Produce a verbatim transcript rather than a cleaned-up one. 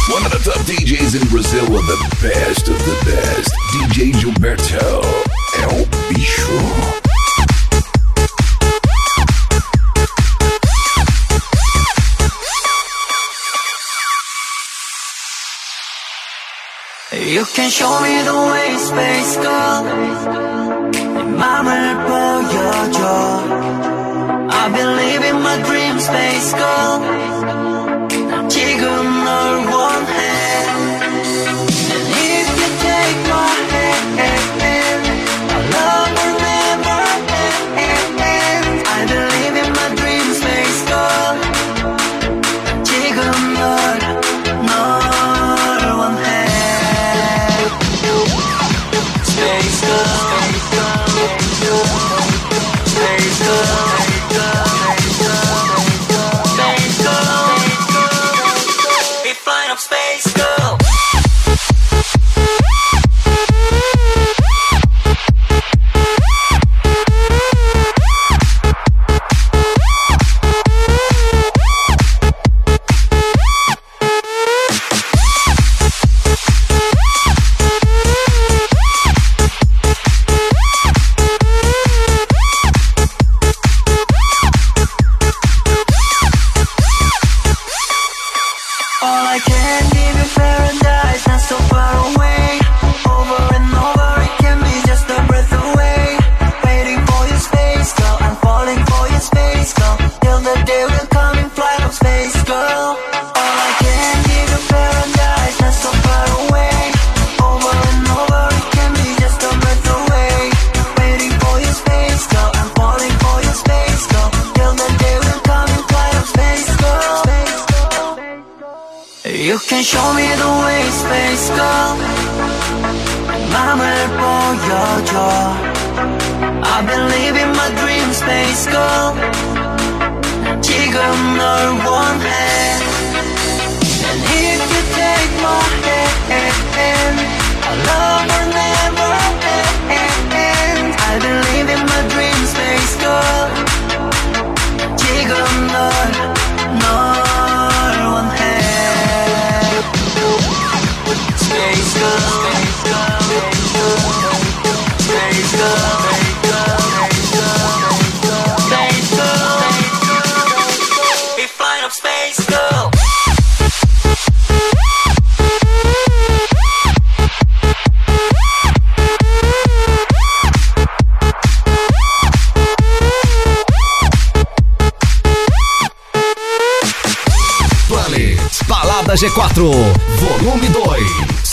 One of the top D Js in Brazil with the best of the best. D J Gilberto é o bicho. You can show me the way, space girl. 내 맘을 보여줘. I believe in my dream, space girl. 난 지금 널 원해. And if you take my hand, our love will never end. I believe in my dream, space girl. 난 지금 널, 널 원해. Space girl, space girl, space girl, space girl, space girl, we flying up space girl. You can show me the way, space girl. 맘을 보여줘. I believe in my dream, space girl. 지금 널 원해. And if you take my hand, our love will never end. I believe in my dream, space girl. 지금 널, 널 원해. Space girl, space girl, space girl, space girl, space girl, we flying up space girl. Planet Balada G quatro, volume dois.